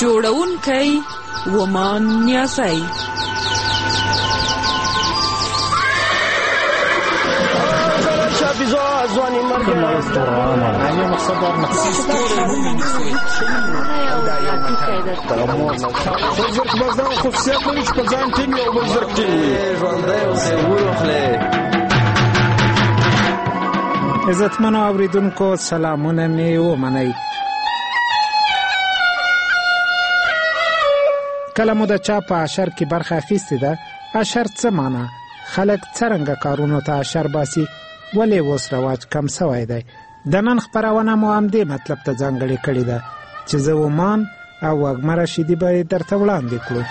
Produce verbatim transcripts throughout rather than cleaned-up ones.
جوړونکی ومان نیازی. ځواني مرګ نه مقصد دار مقصد زرک بازار خصوصیت لري چې په ځان ټینګ او بل زرک ټینګ ژوندی اوسئ وروخلئ. عزتمنو اورېدونکو سلامونه مې ومنئ. کله مو د چا په اشر کې برخه اخیستې ده؟ اشر څه معنا؟ خلک څرنګه کارونو ته اشر باسي؟ ولې اوس رواج کم سوی دی؟ د نن خپرونه مو همدې مطلب ته ځانګړې کړې ده چې زه ومان او وږمه رشیدي به یې درته وړاندې کړو.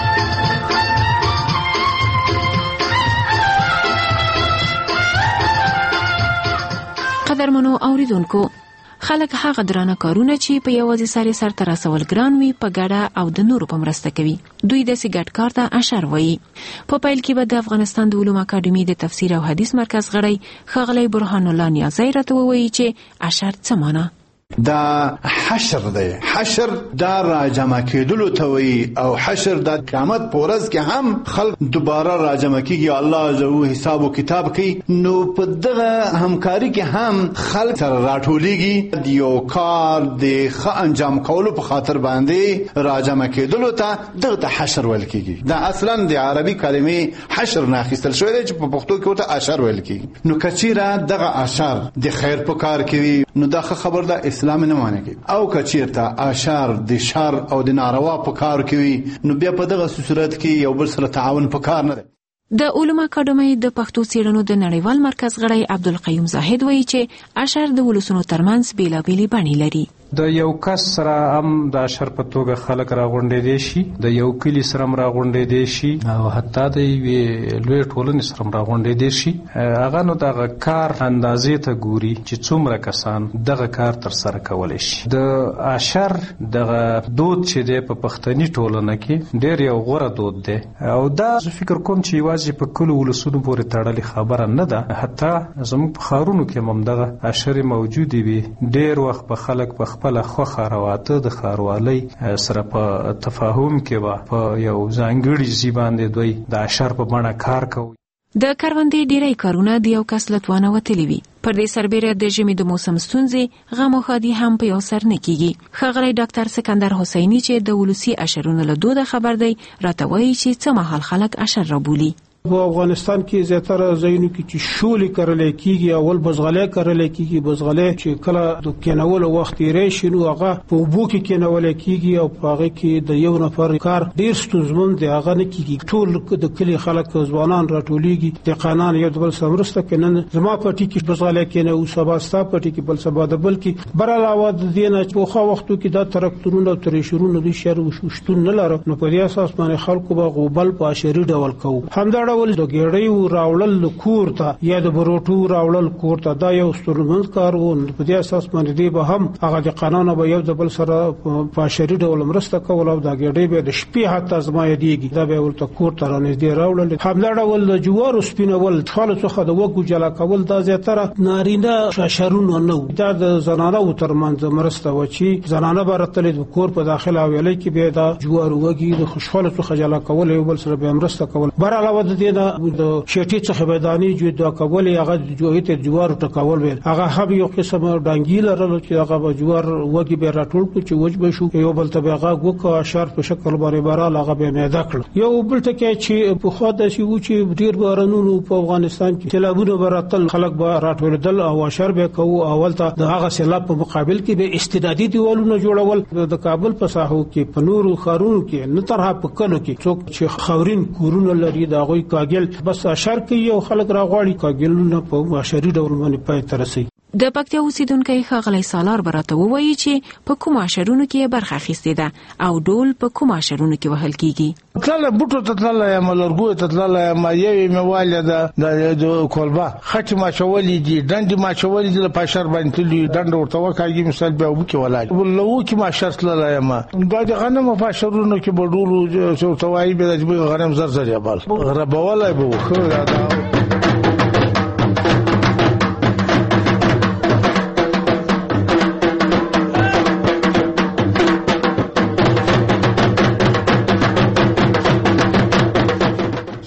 قدرمنو اوریدونکو، خلک هغه درانه کارونه چې په یوازې ساري سر ته رسول ګران وي په ګډه او د نورو په مرسته کوي. دوی داسې ګډ کار ته اشر وایي. په پیل کې به د افغانستان د علومو اکاډمي د تفسیر او حدیث مرکز غړی ښاغلی برهان الله نیازی راته ووایي چې اشر څه معنا؟ دا حشر دی. حشر دا راجمع کېدلو ته وایي او حشر دا قیامت په ورځ کې هم خلک دوباره راجمع کېږي، الله عزوجل حساب و کتاب کوي. نو په دغه همکاري کې هم خلک سره راټولېږي د یو کار د ښه انجام کولو په خاطر باندې راجمع کېدلو ته دغه ته حشر ویل کېږي. دا اصلا د عربي کلمې حشر نه اخیستل شوی دی چې په پښتو کې ورته اشر ویل کېږي. نو که چېرې دغه اشر د خیر په کار کوي نو دا ښه خبر ده، اسلام نه مانه کوي. او که چېرته اشر د شر او د ناروا په کار کوي نو بیا په دغه صورت کې یو بل سره تعاون په کار نه دی. د علومو اکاډمۍ د پښتو څېړنو د نړیوال مرکز غړی عبدالقیوم زاهد وایي چې اشر د ولسونو ترمنځ بېلابېلې بڼې لري. د یو کس سره هم د اشر په توګه خلک راغونډېدی شي، د یو کلي سره هم راغونډېدی شي او حتی د یوې لویې ټولنې سره هم راغونډېدی شي. هغه نو دغه کار اندازې ته ګوري چې څومره کسان دغه کار ترسره کولی شي. د اشر دغه دود چې دی په پښتني ټولنه کې ډېر یو غوره دود دی او دا زه فکر کوم چې یوازې په کلو ولسونو پورې تړلې خبره نه ده، حتی زموږ په ښارونو کې هم همدغه اشرې موجودې وي. ډېر وخت به خلک په خپله خوښه رواته د ښاروالۍ سره په تفاهم کې به په یو ځانګړي ځای باندې دوی د اشر په بڼه کار کوي. د کروندې ډیری کارونه د یو کس له توانه وتلي وي. پر دې سربیره د ژمي د موسم ستونزې، غم او ښادي هم په یو سر نه کیږي. ښاغلی ډاکټر سکندر حسیني چې د ولسي اشرونو له دوده خبر دی راته وایي چې څه مهال خلک اشر رابولي. په افغانستان کې زیاتره ځایونو کې چې شولې کرلې کېږي، اول بزغلې کرلې کېږي. بزغلې چې کله د کېنولو وخت یې راشي نو هغه په اوبو کې کېنولې کېږي او په هغه کې د یو نفر کار ډېر ستونزمن دی، هغه نه کېږي. ټول د کلي خلک ځوانان راټولېږي، دهقانان یو د بل سره مرسته کوي. نن زما پټي کې بزغلې کېنوو، سبا ستا پټي کې، بل سبا د بل کې. بر علاوه د دې نه پخوا وختو کې دا ترکتورونه او تریشرونه د شر شتون نه لرل، نو په دې اساس باندې خلکو به غوبل په اشري ډول کوو. همدا ډول د ګېډیو راوړل کور ته یا د بروټو راوړل کور ته دا یو ستونزمن کار و. په دې اساس باندې دی به هم هغه د قانون به یو د بل سره په اشري ډول مرسته کول او دا ګېډۍ به د شپې حتی زما یادېږي دا به ورته کور ته رانږدې راوړل. همدا ډول د جوارو سپینول، څښلو څخه د وږو جلا کول دا زیاتره نارینه اشرونه نه و، دا د زنانو ترمنځ مرسته و چې زنانه به راتلې د کور په داخله او ویلې کې به دا جوارو وږي د خوشحاله څخه جلا کول یو بل سره به مرسته کول. بر علاوه د دې نه د شټي څخه بدانی جوړ کول، هغه جوړیت جوار ټکول ویل، هغه هم یو قسم ډانګی لرل چې هغه به جوار وږي به راټول کو چې وجب شو، یو بل ته هغه وکړه اشار په شکل باندې بارال هغه به میده کړ. یو بل ټکی چې په خوا د سی و چې ډیر بارانونو په افغانستان کې سیلابونه براتل، خلک به راټولدل او اشار به کوو. اول ته د هغه سیلاب په مقابل کې به استعدادي دیوالونه جوړول. د کابل په ساحو کې په نورو ښارونو کې نه ترها په کلو کې څوک چې خاورین کورونه لري دا غوي کاګل بس اشر کوي او خلک راغواړي کاګلونه په اشري ډول باندې پای ته رسي. د پکتیا اوسیدونکو ښاغلی سالار براته ووایي چې په کوم اشرونو کې برخه اخیستې ده او ډول په کوم اشرونو کې وهل کیږي. تلله بوټو ته تلله یم، لرګو ته تلله یم، یوې مې والې ده د کولبه خټې ماچولې دي، ډنډې ماچولې دي، په اشر باندې تللي ډنډه ورته وکاږي مثال بیا اوبو کې ولاړ له اوو کې ما اشر تللی یم. دا د غنمو په اشرونو کې به ډولو چې ورته وایي بیا د غنم زر زر یې بال ربولی به و ښه.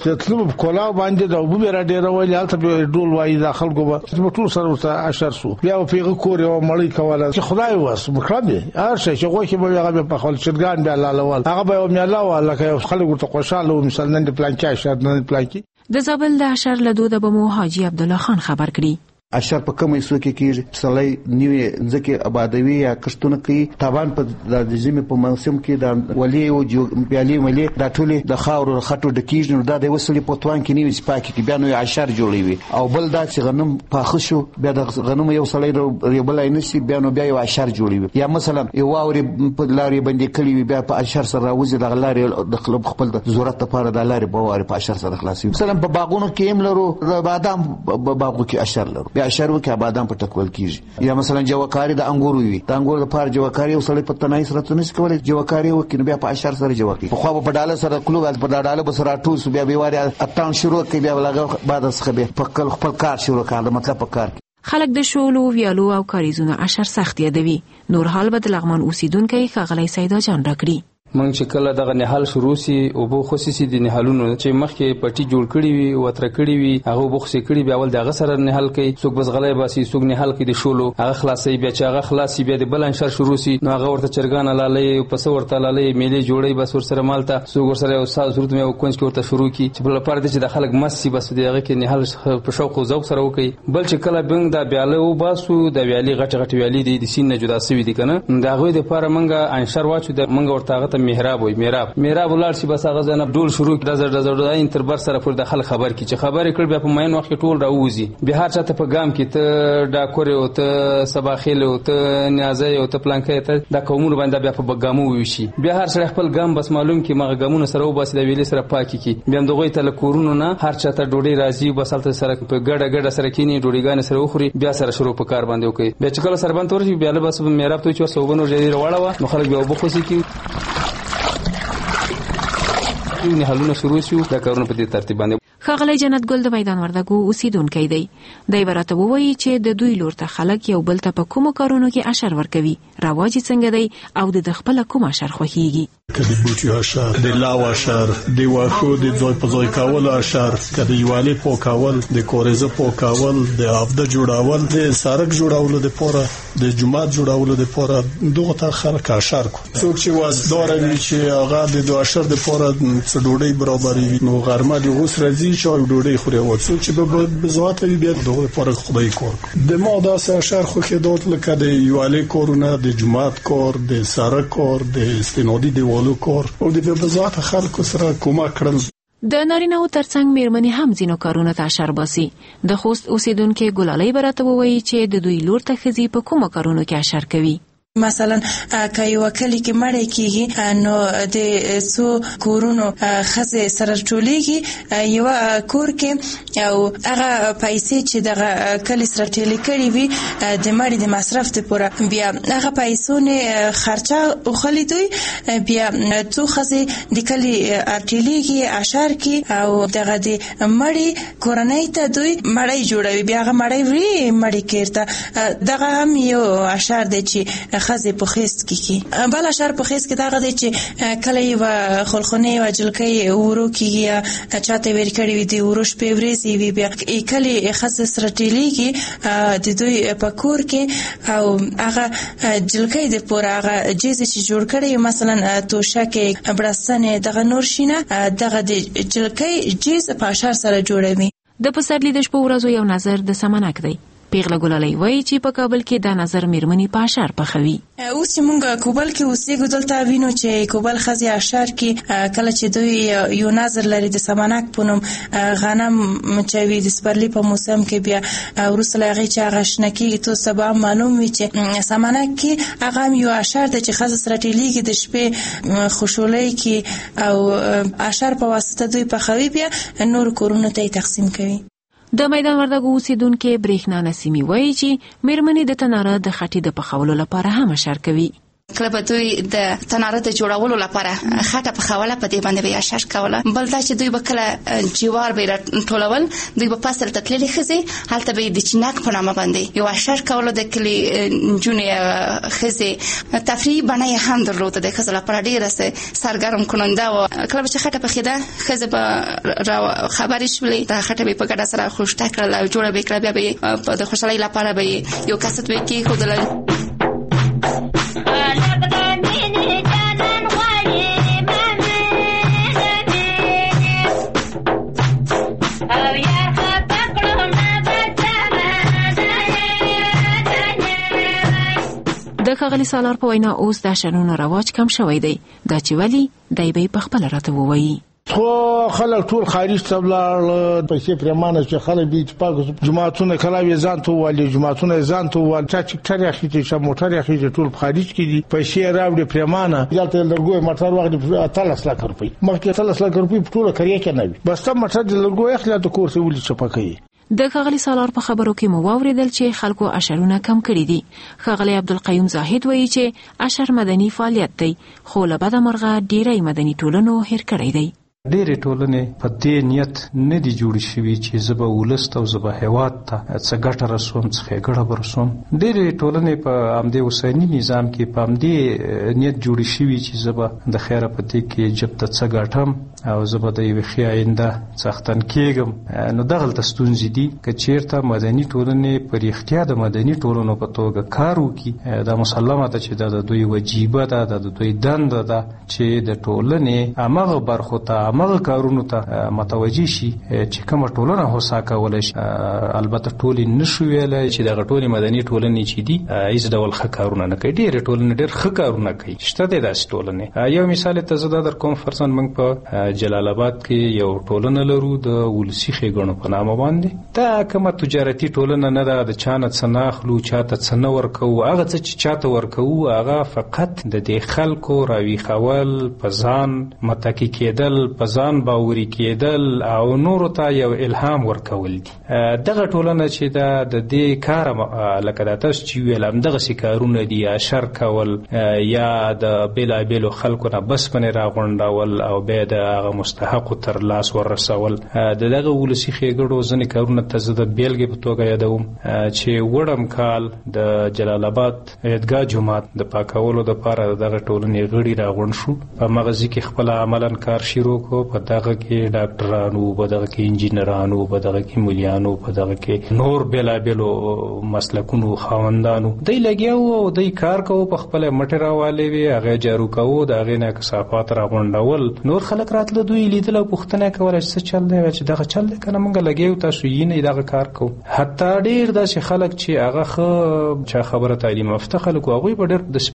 چې تلو کولاو باندې د وبو را ډیر ویل البته ډول وای داخل کو به ټول سره ورته اشر سو بیا په کور یو مړی کوله چې خدای واس مخربه هر شي چې غوښه به هغه په خپل شرګان بیا الله لول هغه به مې الله والله که خلک ورته خوشاله و مثلا نن پلان کې اشر نن پلان کې د زابل د اشر له دوده به مو حاجی عبد الله خان خبر کړي. اشر په کومه سو کې کېږي سړی نیوي ځکه آبادوي یا کښتونه کوي تابان په د ژمي په موسم کې د ولي او پیالي ملي د ټولي د خاور خټو د کېږي نو د وسلې په توان کې نیوي سپاکي کې بیا نو اشر جوړوي او بل دا چې غنم پاخه شو بیا د غنم یو سړی ریبل نشي بیا نو بیا یو اشر جوړوي یا مثلا یو واوري په لاري باندې کلی بیا په اشر سره راوځي د لاري د خپل خپل د ضرورت لپاره د لاري بواري په اشر سره خلاصي مثلا په باغونو کې هم لرو د بادام باغو کې اشر لرو اشر وکي بادام په ټکول کیږي یا مثلا جوکاری د انګورو وي د انګورو لپاره جوکاری او سړی په تنای سره تنس کولای جوکاری وکي بیا په اشر سره جوکي خو په ډاله سره کلو په ډاله به سره ټول بیا به واره اتان شروع کوي بیا لګه بعد څخه به په خپل کار شروع کړه مطلب په کار خلک د شولو ویالو او کاریزونو اشر سخت یادوي. نور حال به د لغمان اوسیدونکو ښاغلی سیدا جان راکړي. مونږ چې کله دغه نهال شروع سي او بو خصوصي د نهالونو چې مخکې پټي جوړ کړی وي او تر کړی وي هغه بوخسي کړی بیا ول دغه سره نهال کوي څوک بس غلې باسي څوک نهال کوي د شولو هغه خلاصي بیا چې هغه خلاصي بیا د بل انشر شروع سي نو هغه ورته چرګان لاله پس ورته لاله میلې جوړي بس ور سره مالته څوک ور سره او صورت مې کونج کې ورته شروع کی چې بل لپاره چې د خلک مس بس دغه کې نهال په شوق او ذوق سره وکي بل چې کله بنګ د بیاله او باسو د ویالي غټ غټ ویالي د سین نه جدا سوي دي کنه دا غوي د لپاره منګه انشر واچو د منګه ورته هغه ته محراب وي محراب میراب ولر شي بس هغه زنه ډول شروع د زړه د زړه انتر بر سره پر د خلک خبر کی چې خبرې کړ بیا په ماین وخت ټول راوځي به هر چاته په ګام کې ته ډاکور او ته سباخیل او ته نیازه او ته پلانکې ته د کومونو باندې بیا په ګامو ویشي بیا هر سره خپل ګام بس معلوم کی مغه ګامونه سره وباس د ویلې سره پاکي کی بیا دغه ته کورونو نه هر چاته ډوډۍ راځي بس تل سره په ګډه ګډه سره کینی ډوډۍ سره وخوري بیا سره شروع په کار باندې وکي بیا چې کله سربند ورشي بیا له بس میراب ته چې سوبنو جری راوړا نو خلک بیا وبخوسي کی نه حلونه شروع شو دا کارونه په دې ترتیب باندې. ښاغلی جنت ګل د میدان وردګو اوسیدونکی دی. دی ورته ووایي چې د دوی لور ته خلک یو بل ته په کومو کارونو کې اشر ورکوي رواج څنګه دی او د خپل کوم اشر خوښیږي. کدی بوټي اشر د لاو اشر د واخو د ځای په ځای کول اشر کدی یوالي پوکاول د کورزه پوکاول د افده جوړاول د سړک جوړاول د پوره د جماعت جوړاول د پوره دغه ته خلک اشر کو څوک چې واسدار وي چې هغه د دوه اشر د پوره څه ډوډۍ برابرې نو غرمه د غوس راځي چې ډوډۍ خوري او څوک چې به بزوات وي بیا دغه پوره خدای کور د ما د اشر خو کې دوت لکه د یوالي کورونه د جماعت کور د سړک کور د استنادي دی کور او د بزاعت خلکو سره کومک کړل. د نارینه‌و ترڅنګ میرمنې هم ځینو کارونو ته اشر باسي. د خوست اوسیدونکو ګلالۍ براته وایي چې د دوی لور ته ښځې په کومو کارونو کې اشر کوي. مثلا که یو کلی کې مړی کیږي نو د څو کورونو خزه سره ټولېږي یو کور کې او هغه پیسې چې دغه کلی سره ټولې کړي وي د مړي د مصرف لپاره بیا هغه پیسونه خرچه او خلی دوی بیا څو خزه د کلی ټولېږي اشر کې او دغه د مړي کورنۍ ته دوی مړی جوړوي بیا هغه مړی وی مړی کېرته دغه هم یو اشر دی چې خزه په خېست کې کی بل اشر په خېست کې داغه دی چې کله یو خلخونه او جلکې ورو کیږي چاته ور کړی وي دی وروش په ورېزي وي بیا کله خزه سره ټیلیږي د دوی په کور کې او هغه جلکې د پور هغه جیز چې جوړ کړی مثلا توشکه برسنه دغه نور شینه دغه د جلکې جیز په اشر سره جوړوي. د پسرلی د شپو ورځو یو نظر د سمنک دی. پیغله ګلالۍ وایي چې په کابل کې د نظر میرمنې په اشر پخوي. اوس چې مونږ کابل کې اوسېږو دلته وینو چې کابل ښځې اشر کې کله چې دوی یو نظر لري د سمنک په نوم غنم چې وي د سپرلي په موسم کې بیا وروسته له هغې چې هغه شنه کېږي تو سبا معلوم وي چې سمنک کې هغه هم یو اشر دی چې ښځه سره ټیلیږي د شپې خوشحالۍ کې او اشر په واسطه دوی پخوي بیا نور کورونو ته یې تقسیم کوي. د میدان وردګو اوسیدونکو برېښنا نسیمي وایي چې میرمنې د تناره د خټې د پخولو لپاره هم اشر کوي. کله به دوی د تناره د جوړولو لپاره خټه په خوله په دې باندې به اشش کوله. بل دا چې دوی به کله جوار به ټولول، دوی به فصل ته تللې خزي هلته به د چینک په نامه باندې یو اشش کوله. د کلی جونې خزي تفریح باندې هم درلوده، د خزل لپاره ډیره سرګرم کننده و. کله چې خټه په خیده خزه به خبرې شولې، د خټه به په ګډه سره خوشته کړل او جوړه به کړل، بیا به د خوشحالۍ لپاره به یو کاست به کې خودل. د ښاغلي سالار په وینا اوس د شنونو رواج کم شوی دی، دا چې ولی دی به په خپل راته ووایي. خو خلک ټول خارج ته ولاړ، پیسې پرمانه چې خلک به اتفاق جماعتونه کلاوي ځان ته والي، جماعتونه ځان ته وال چې ټکټر اخیږي چې موټر اخیږي، ټول خارج کې دي، پیسې راوړي پرمانه. دلته لګوي موټر وخت اتلس لک روپۍ، مخکې اتلس لک روپۍ په ټوله کریه کې نه وي، بس ته موټر د لګوي اخلي د کورس ولې چپکوي. د ښاغلي سالار په خبرو کې مو واوریدل چې خلکو اشرونه کم کړي دي. ښاغلي عبدالقیوم زاهد وایي چې اشر مدني فعالیت دی، خو له بده مرغه ډیری مدني ټولنو هیر کړی دی. ډېرې ټولنې په دې نیت نه دي جوړې شوي چې زه به ولس ته او زه به هېواد ته څه ګټه رسوم، څه ښېګړه به رسوم. ډېرې ټولنې په همدې اوسني نظام کې په همدې نیت جوړې شوي چې زه به د خیره په دې کې جب ته څه ګټم او زه به د یوې ښې آینده څښتن کېږم. نو دغلته ستونزې دي. که چېرته مدني ټولنې په رښتیا د مدني ټولنو په توګه کار وکړي، دا مسلمه ده چې دا د دوی وجیبه ده، دا د دوی دنده ده چې د ټولنې همغه برخو ته همغه کارونو ته متوجه شي چې کومه ټولنه هوسا کولی شي. البته ټولې نشو ویلی چې دغه ټولې مدني ټولنې چې دي هیڅ ډول ښه کارونه نه کوي. ډېرې ټولنې ډېر ښه کارونه کوي، شته دی داسې ټولنې. یو مثال ته زه دا در کوم، فرضاً موږ په جلال آباد کې یو ټولنه لرو د ولسي ښېګڼو په نامه باندې. دا کومه تجارتي ټولنه نه ده، د چا نه څه نه اخلو، چا ته څه نه ورکوو. هغه څه چې چا ته ورکوو هغه فقط د دې خلکو راویښول، په ځان متکي کېدل، په ځان باوري کېدل او نورو ته یو الهام ورکول دي. دغه ټولنه چې دا د دې کار لکه دا تاسو چې ویل همدغسې کارونه دي، یا شر کول یا د بېلابېلو خلکو نه بس پنې راغونډول او بیا د هغه مستحقو تر لاس وررسول. د دغه ولسي ښېګړو ځینې کارونه ته زه د بېلګې په توګه یادوم چې وړم کال د جلال آباد عیدګاه جومات د پاکولو دپاره د دغه ټولنې غړي راغونډ شو. په مغزي کې خپله عملاً کار شروع کو. په دغه کې ډاکټرانو، په دغه کې انجینرانو، په دغه کې مولیانو، په دغه کې نور بېلابېلو مسلکونو خاوندانو دی لګیا وو او دی کار کوو. په خپله مټې راوالې وې، هغې جارو کوو، د هغې نه کثافات راغونډول. نور خلک راتله، دوی لیدل او پوښتنه یې کوله چې څه چل دی، چې دغه چل دی که نه، موږ لګیا یو، تاسو یې نه دغه کار کوو. حتی ډېر داسې خلک چې هغه ښه چا خبره تعلیم یافته خلک وو، هغوی به ډېر داسې